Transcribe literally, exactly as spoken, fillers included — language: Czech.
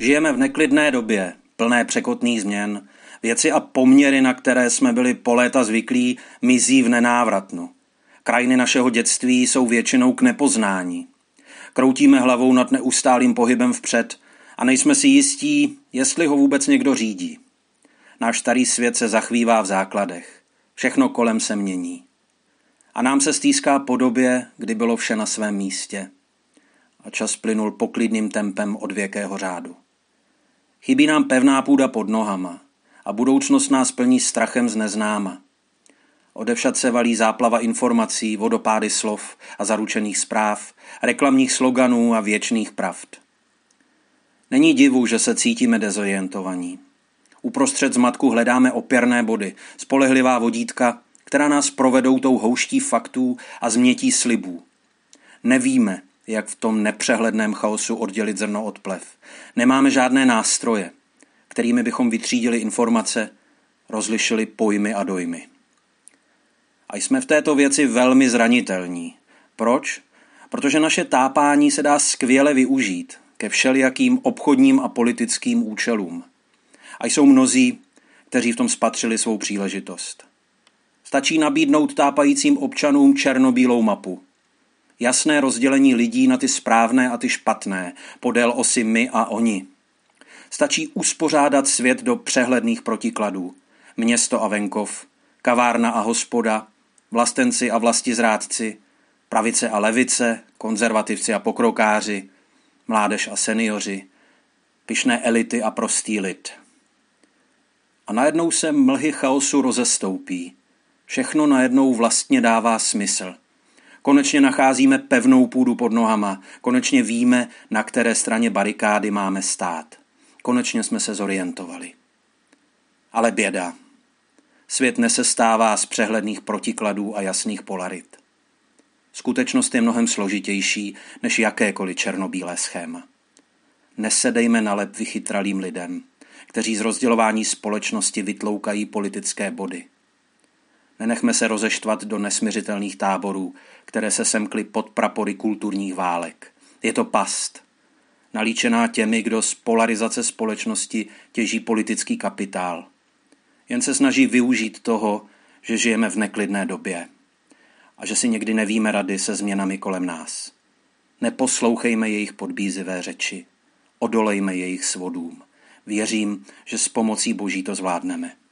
Žijeme v neklidné době, plné překotných změn. Věci a poměry, na které jsme byli po léta zvyklí, mizí v nenávratnu. Krajiny našeho dětství jsou většinou k nepoznání. Kroutíme hlavou nad neustálým pohybem vpřed a nejsme si jistí, jestli ho vůbec někdo řídí. Náš starý svět se zachvívá v základech. Všechno kolem se mění. A nám se stýská po době, kdy bylo vše na svém místě. A čas plynul poklidným tempem odvěkého řádu. Chybí nám pevná půda pod nohama a budoucnost nás plní strachem z neznáma. Odevšad se valí záplava informací, vodopády slov a zaručených zpráv, reklamních sloganů a věčných pravd. Není divu, že se cítíme dezorientovaní. Uprostřed zmatku hledáme opěrné body, spolehlivá vodítka, která nás provedou tou houští faktů a změtí slibů. Nevíme, jak v tom nepřehledném chaosu oddělit zrno od plev. Nemáme žádné nástroje, kterými bychom vytřídili informace, rozlišili pojmy a dojmy. A jsme v této věci velmi zranitelní. Proč? Protože naše tápání se dá skvěle využít ke všelijakým obchodním a politickým účelům. A jsou mnozí, kteří v tom spatřili svou příležitost. Stačí nabídnout tápajícím občanům černobílou mapu. Jasné rozdělení lidí na ty správné a ty špatné, podél osy my a oni. Stačí uspořádat svět do přehledných protikladů. Město a venkov, kavárna a hospoda, vlastenci a vlastizrádci, pravice a levice, konzervativci a pokrokáři, mládež a seniori, pyšné elity a prostý lid. A najednou se mlhy chaosu rozestoupí. Všechno najednou vlastně dává smysl. Konečně nacházíme pevnou půdu pod nohama, konečně víme, na které straně barikády máme stát. Konečně jsme se zorientovali. Ale běda. Svět nesestává z přehledných protikladů a jasných polarit. Skutečnost je mnohem složitější než jakékoliv černobílé schéma. Nesedejme na lep vychytralým lidem, kteří z rozdělování společnosti vytloukají politické body. Nenechme se rozeštvat do nesmiřitelných táborů, které se semkly pod prapory kulturních válek. Je to past, nalíčená těmi, kdo z polarizace společnosti těží politický kapitál. Jen se snaží využít toho, že žijeme v neklidné době a že si někdy nevíme rady se změnami kolem nás. Neposlouchejme jejich podbízivé řeči, odolejme jejich svodům. Věřím, že s pomocí Boží to zvládneme.